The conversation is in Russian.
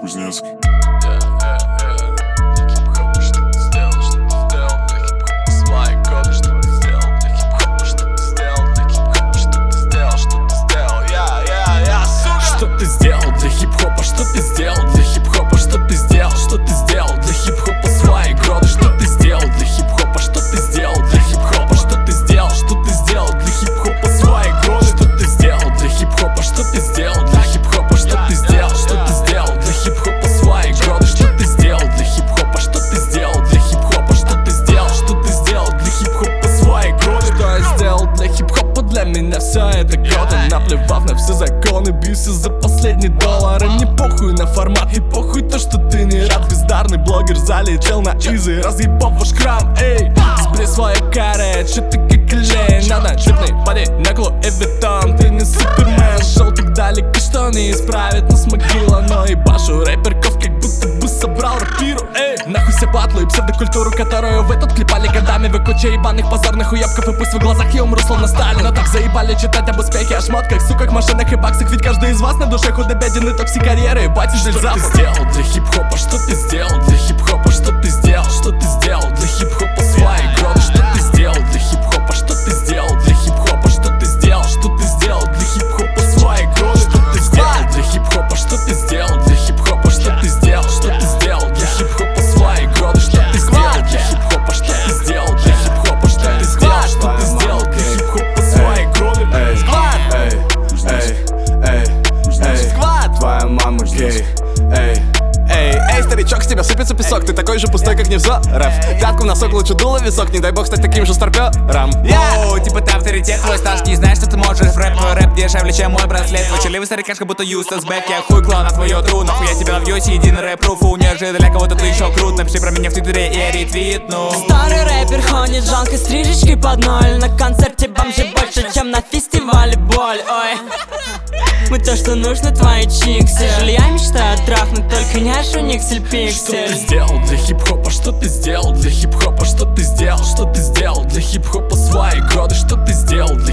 Кузнецк. Что ты сделал для хип-хопа? Что ты сделал для хип-хопа? Что ты сделал? Что ты сделал для хип-хопа свои годы? Что ты сделал для хип-хопа? Что ты сделал для хип-хопа? Что ты сделал? Что ты сделал для хип-хопа свои годы? Что ты сделал для хип-хопа? Что ты сделал для хип-хопа? Что ты сделал? Что ты сделал для хип-хопа свои годы? Что ты сделал для хип-хопа? Что ты сделал для хип-хопа? Что ты сделал? Что ты сделал для хип-хопа свои годы? Что я сделал для хип-хопа? Для меня все это годы. Наплевав на все законы, бьюсь за последний доллар. И мне похуй на формат, и похуй то, что ты не рад. Бездарный блогер залетел на изи, разъебав ваш крам, эй. Сбрей свои каре, чё ты как лень. Надо джипный поди на Луи Виттон. Ты не супермен, желтик далеко что не исправит нас могила. Но ебашу рэперков, как будто бы собрал рапиру, эй. Нахуй все батлы и псевдокультуру, которую вы тут клепали годами. Вы куча ебаных позорных уебков, и пусть в глазах я умру словно Сталин. Но так заебали читать об успехе, о шмотках, суках, машинах и баксах. Ведь каждый из вас на душе худо-беден и токси карьеры. Батя, что ты сделал для хип-хопа? Что ты сделал для хип-хопа? Что ты сделал? Что ты сделал для хип-хопа свои годы? Что ты сделал для хип-хопа? Что ты сделал для хип-хопа? Что ты сделал? Что ты сделал для хип-хопа свои годы? Что ты сделал для хип-хопа? Что ты сделал для хип-хопа? Что ты сделал? Что ты сделал для хип-хопа свои годы? Что ты сделал для хип-хопа? Что ты сделал для хип-хопа? Что ты сделал? Что ты сделал для хип-хопа свои годы? Твоя мама гей, эй, старичок, с тебя сыпется песок. Ты такой же пустой, как Невзоров. Пятку в носок, лучше дуло висок. Не дай бог стать таким же старпёром. Оу, типа ты авторитет, твой стаж, не знаешь, что ты можешь. Рэп дешевле, чем мой браслет. Твой челевый старикашка, будто Юстас Бэк. Я хуй клан, а твою тру. Нахуй я тебя вьюсь, единый рэп-пруфу. Неужели для кого-то ты еще крут? Напиши про меня в твиттере и я ретвитну. Старый рэпер ходит жалкой стрижечкой под ноль. На концерте бомжи больше, чем на фестивале боль. Ой, мы то, что нужно, твои чиксы. Я мечтаю трахнуть, только не шуниксель пиксель. Что ты сделал для хип-хопа? Что ты сделал для хип-хопа? Что ты сделал? Что ты сделал для хип-хопа свои годы? Что ты сделал